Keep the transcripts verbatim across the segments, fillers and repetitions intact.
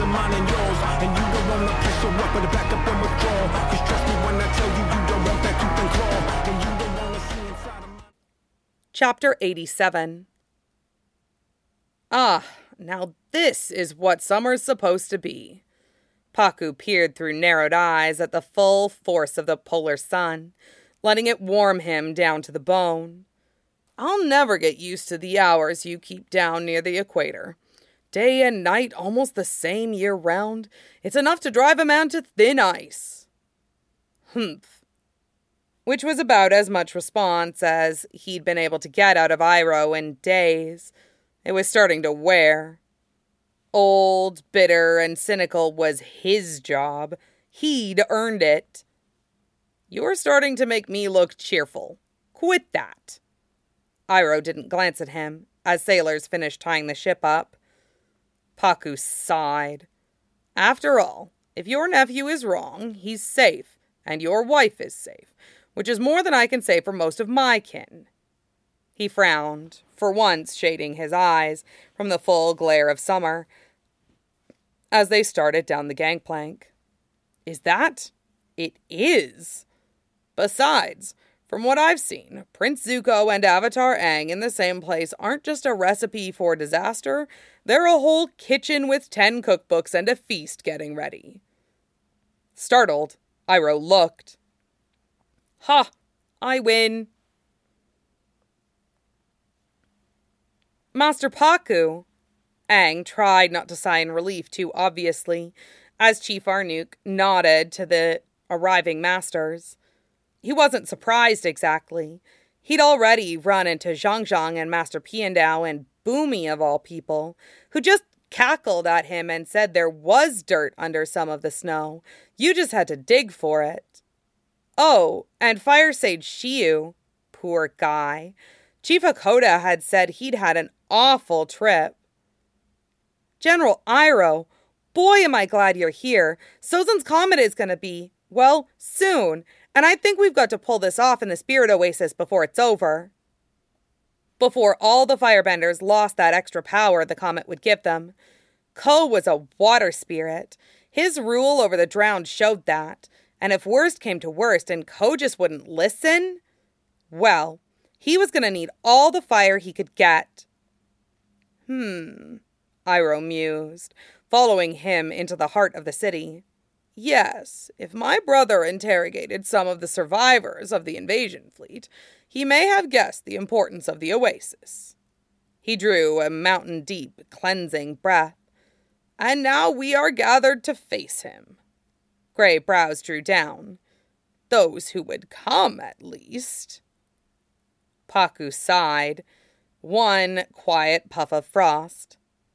mine and yours. And you don't want to push your weapon to back up and withdraw. Cause trust me when I tell you, you don't want that tooth and claw. And you don't want to see inside of my... Chapter eighty-seven. Ah, now this is what summer's supposed to be. Paku peered through narrowed eyes at the full force of the polar sun, letting it warm him down to the bone. I'll never get used to the hours you keep down near the equator. Day and night almost the same year round. It's enough to drive a man to thin ice. Humph. Which was about as much response as he'd been able to get out of Iroh in days. It was starting to wear. Old, bitter, and cynical was his job. He'd earned it. You're starting to make me look cheerful. Quit that. Iroh didn't glance at him as sailors finished tying the ship up. Paku sighed. After all, if your nephew is wrong, he's safe, and your wife is safe, which is more than I can say for most of my kin. He frowned, for once shading his eyes from the full glare of summer, as they started down the gangplank. Is that? It is. Besides, from what I've seen, Prince Zuko and Avatar Aang in the same place aren't just a recipe for disaster, they're a whole kitchen with ten cookbooks and a feast getting ready. Startled, Iroh looked. Ha! I win. Master Paku. Aang tried not to sigh in relief too obviously, as Chief Arnook nodded to the arriving masters. He wasn't surprised exactly. He'd already run into Zhang Zhang and Master Piandao and Boomy of all people, who just cackled at him and said there was dirt under some of the snow. You just had to dig for it. Oh, and Fire Sage Shiyu. Poor guy. Chief Hakoda had said he'd had an awful trip. General Iroh, boy am I glad you're here. Sozin's Comet is going to be, well, soon, and I think we've got to pull this off in the Spirit Oasis before it's over. Before all the firebenders lost that extra power the comet would give them. Ko was a water spirit. His rule over the drowned showed that, and if worst came to worst and Ko just wouldn't listen, well, he was going to need all the fire he could get. Hmm... Iroh mused, following him into the heart of the city. Yes, if my brother interrogated some of the survivors of the invasion fleet, he may have guessed the importance of the oasis. He drew a mountain-deep, cleansing breath. And now we are gathered to face him. Gray brows drew down. Those who would come, at least. Paku sighed. One quiet puff of frost.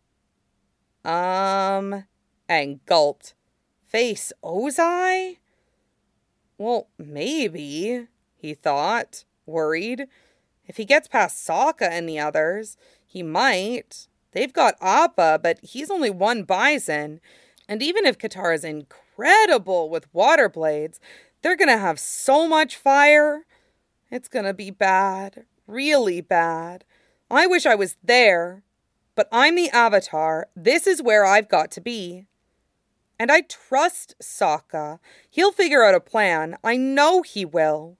Um, Aang gulped. Face Ozai? Well, maybe, he thought, worried. If he gets past Sokka and the others, he might. They've got Appa, but he's only one bison. And even if Katara's incredible with water blades, they're gonna have so much fire. It's gonna be bad. Really bad. I wish I was there. But I'm the Avatar. This is where I've got to be. And I trust Sokka. He'll figure out a plan. I know he will.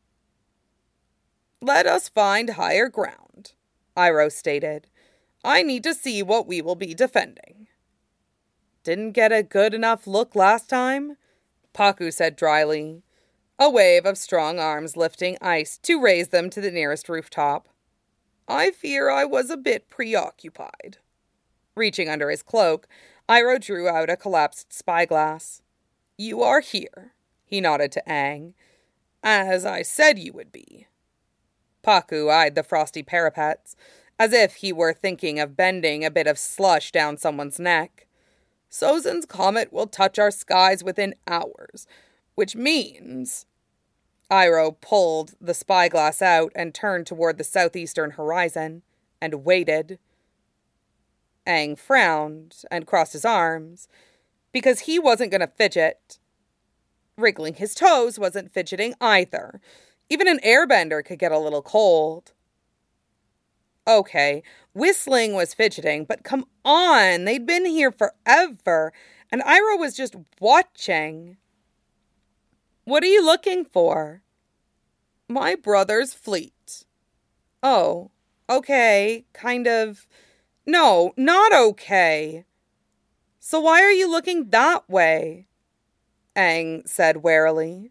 Let us find higher ground, Iroh stated. I need to see what we will be defending. Didn't get a good enough look last time? Paku said dryly, a wave of strong arms lifting ice to raise them to the nearest rooftop. I fear I was a bit preoccupied. Reaching under his cloak, Iroh drew out a collapsed spyglass. You are here, he nodded to Aang, as I said you would be. Paku eyed the frosty parapets, as if he were thinking of bending a bit of slush down someone's neck. Sozin's Comet will touch our skies within hours, which means... Iroh pulled the spyglass out and turned toward the southeastern horizon, and waited. Aang frowned and crossed his arms, because he wasn't going to fidget. Wriggling his toes wasn't fidgeting either. Even an airbender could get a little cold. Okay, Whistling was fidgeting, but come on, they'd been here forever, and Iroh was just watching. What are you looking for? My brother's fleet. Oh, okay, kind of. No, not okay. So why are you looking that way? Aang said warily.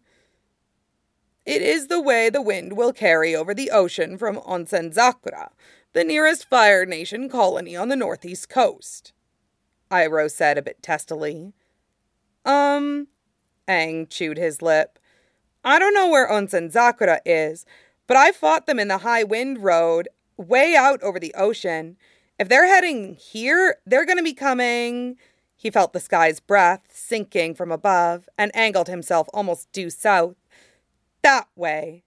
It is the way the wind will carry over the ocean from Onsenzakura, the nearest Fire Nation colony on the northeast coast, Iroh said a bit testily. Um, Aang chewed his lip. I don't know where Onsenzakura is, but I fought them in the High Wind Road, way out over the ocean. If they're heading here, they're going to be coming... He felt the sky's breath sinking from above and angled himself almost due south. That way.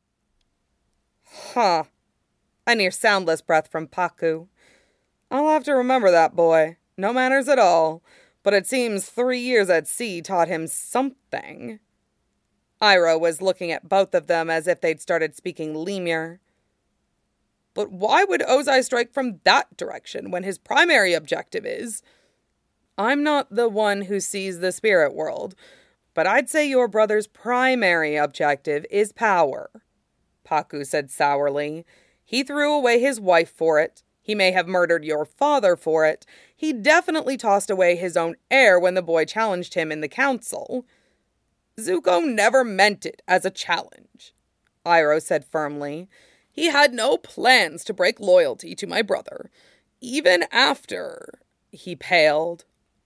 Huh. A near soundless breath from Pakku. I'll have to remember that boy. No manners at all. But it seems three years at sea taught him something. Iroh was looking at both of them as if they'd started speaking Lemur. But why would Ozai strike from that direction when his primary objective is... I'm not the one who sees the spirit world, but I'd say your brother's primary objective is power, Pakku said sourly. He threw away his wife for it. He may have murdered your father for it. He definitely tossed away his own heir when the boy challenged him in the council. Zuko never meant it as a challenge, Iroh said firmly. He had no plans to break loyalty to my brother, even after he paled.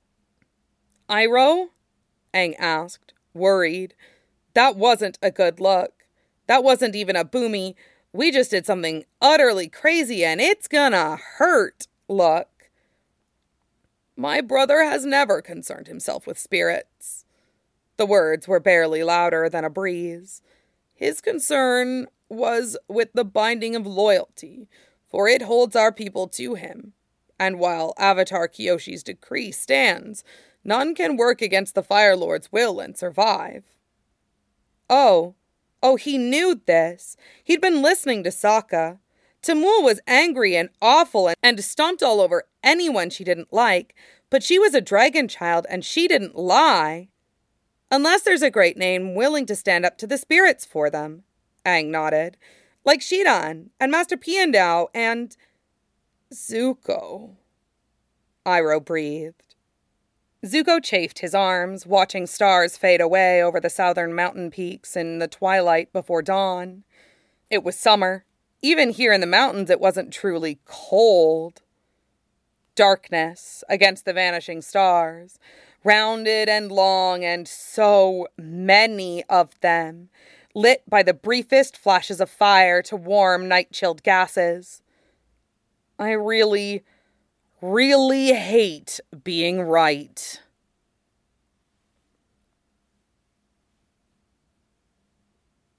Iroh? Aang asked, worried. That wasn't a good look. That wasn't even a boomy, we just did something utterly crazy and it's gonna hurt look. My brother has never concerned himself with spirits. The words were barely louder than a breeze. His concern was with the binding of loyalty, for it holds our people to him. And while Avatar Kyoshi's decree stands, none can work against the Fire Lord's will and survive. Oh, oh, he knew this. He'd been listening to Sokka. Tamul was angry and awful and stomped all over anyone she didn't like, but she was a dragon child and she didn't lie. Unless there's a great name willing to stand up to the spirits for them, Aang nodded. Like Shidan and Master Piandao and... Zuko, Iroh breathed. Zuko chafed his arms, watching stars fade away over the southern mountain peaks in the twilight before dawn. It was summer. Even here in the mountains, it wasn't truly cold. Darkness against the vanishing stars, rounded and long, and so many of them, lit by the briefest flashes of fire to warm night-chilled gases. I really, really hate being right.